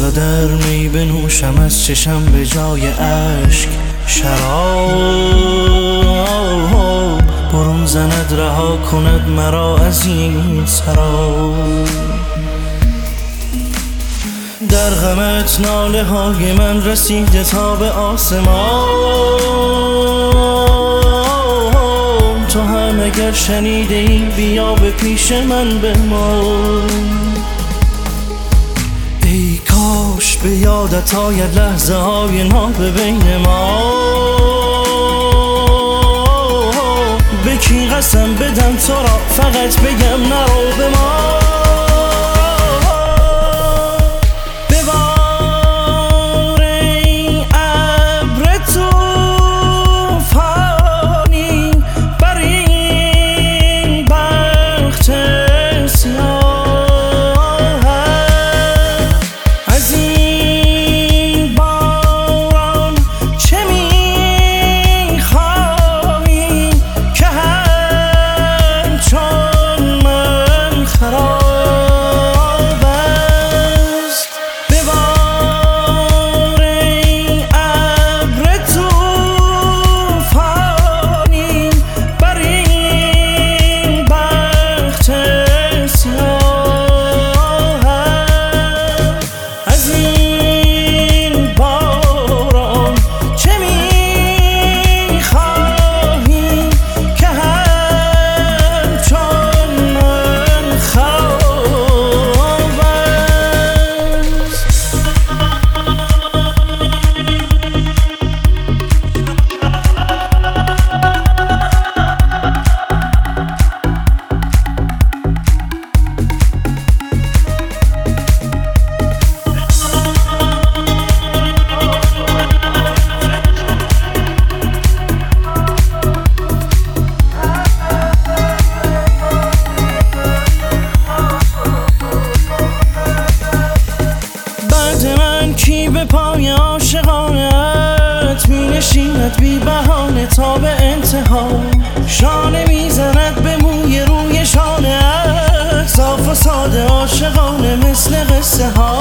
چقدر می بنوشم از چشم به جای اشک شراب، برون زند رها کند مرا از این سراب. در غمت ناله های من رسیده تا به آسمان، تو هم اگر شنیده ای بیا به پیش من بمان. ای کاش به یادت آید لحظه های ناب بین ما، به کی قسم بدم تو را فقط بگم نرو به ما. کی به پای عاشقانت می نشیند بی بهانه تا به انتها، شانه می زند به موی روی شانه‌ات، صاف و ساده عاشقانه مثل قصه ها.